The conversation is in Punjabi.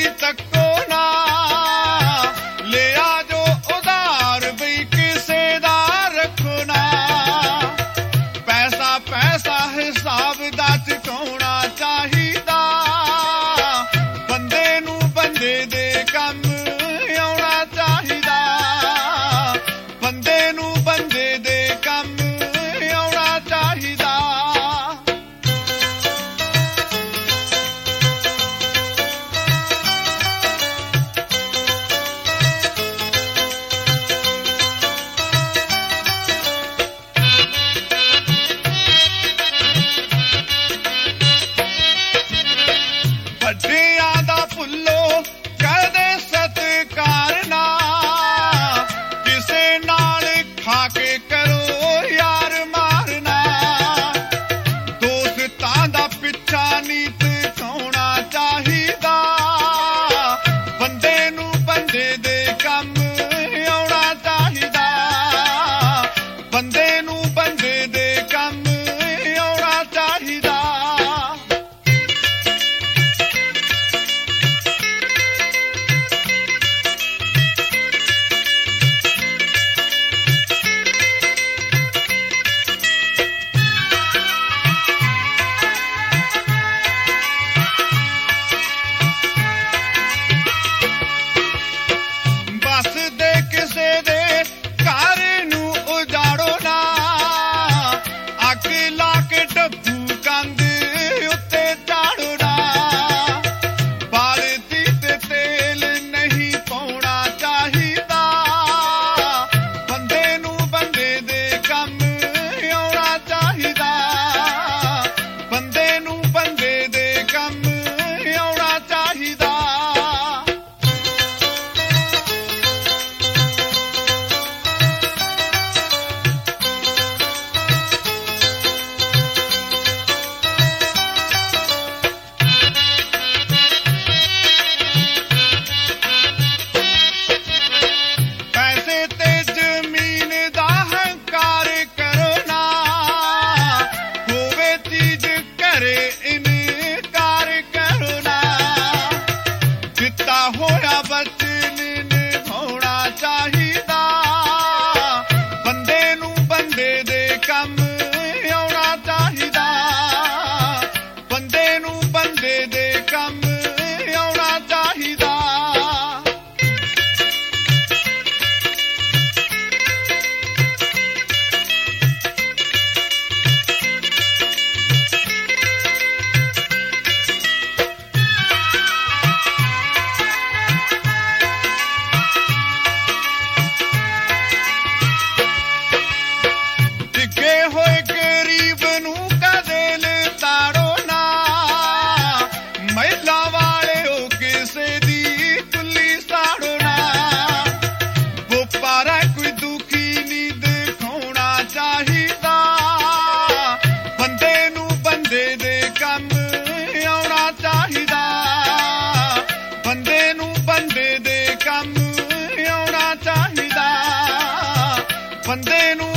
ਦੀ ਤੱਕੋ ਨਾ, ਲਿਆ ਜੋ ਉਧਾਰ ਬਈ ਕਿਸੇ ਦਾ ਰੱਖੋ ਨਾ। ਪੈਸਾ ਪੈਸਾ ਹਿਸਾਬ ਦਾ ਚੁਕਾਉਣਾ ਚਾਹੀਦਾ, ਬੰਦੇ ਨੂੰ ਬੰਦੇ ਦੇ ਕੰਮ ਆਉਣਾ ਚਾਹੀਦਾ, ਬੰਦੇ ਨੂੰ ਬੰਦੇ ਦੇ ਕੰਮ ਆਉਣਾ ਚਾਹੀਦਾ। ਵੱਡਿਆਂ ਦਾ ਭੁੱਲੋ ਕਦੇ ਸਤਿਕਾਰ ਨਾ, ਕਿਸੇ ਨਾਲ ਖਾ ਕੇ ਕਰੋ ਯਾਰ ਮਾਰਨਾ। ਦੋਸਤਾਂ ਦਾ ਪਿੱਛਾ ਨੀਤ ਖਾਉਣਾ ਚਾਹੀਦਾ, ਬੰਦੇ ਨੂੰ ਬੰਦੇ ਦੇ ਕੰਮ ਆਉਣਾ ਚਾਹੀਦਾ, ਬੰਦੇ ਨੂੰ ਬੰਦੇ ਦੇ ਕੰਮ ਆਉਣਾ ਚਾਹੀਦਾ। ਬਸ ਦੇ ਕਿਸੇ ਦੇ ਘਰ ਨੂੰ ਉਜਾੜੋ ਨਾ, ਅੱਗ ਲਾ ਕੇ ਡੱਬੂ ਕੰਧ ਉੱਤੇ ਝਾੜੋ ਨਾ। ਬਾਲਟੀ ਤੇ ਤੇਲ ਨਹੀਂ ਪਾਉਣਾ ਚਾਹੀਦਾ, ਬੰਦੇ ਨੂੰ ਬੰਦੇ ਦੇ ਕੰਮ ਆਉਣਾ ਚਾਹੀਦਾ, ਬੰਦੇ ਨੂੰ ਬੰਦੇ ਦੇ ਕੰਮ ਆਉਣਾ ਚਾਹੀਦਾ। ਪੈਸੇ ਤੇ ਜ਼ਮੀਨ ਦਾ ਹੰਕਾਰ ਕਰੋ ਨਾ, ਹੋਵੇ ਚੀਜ਼ ਘਰੇ ਇਨਕਾਰ ਕਰੋ ਨਾ। ਦਿੱਤਾ ਹੋਇਆ ਵਚਨ ਨਿਭਾਉਣਾ ਚਾਹੀਦਾ, ਬੰਦੇ ਨੂੰ ਬੰਦੇ ਦੇ ਕੰਮ ਆਉਣਾ ਚਾਹੀਦਾ, ਬੰਦੇ ਨੂੰ ਬੰਦੇ ਦੇ ਕੰਮ ਆਉਣਾ ਚਾਹੀਦਾ। ਡਿੱਗੇ ਹੋਏ ਗਰੀਬ ਨੂੰ ਕਦੇ ਲਿਤਾੜੋ ਨਾ, ਮਹਿਲਾ ਵਾਲਿਓ ਕਿਸੇ ਦੀ ਕੁੱਲੀ ਸਾੜੋ ਨਾ। ਵਪਾਰਾ ਕੋਈ ਦੁਖੀ ਨਹੀਂ ਦਿਖਾਉਣਾ ਚਾਹੀਦਾ, ਬੰਦੇ ਨੂੰ ਬੰਦੇ ਦੇ ਕੰਮ ਆਉਣਾ ਚਾਹੀਦਾ, ਬੰਦੇ ਨੂੰ ਬੰਦੇ ਦੇ ਕੰਮ ਆਉਣਾ ਚਾਹੀਦਾ, ਬੰਦੇ ਨੂੰ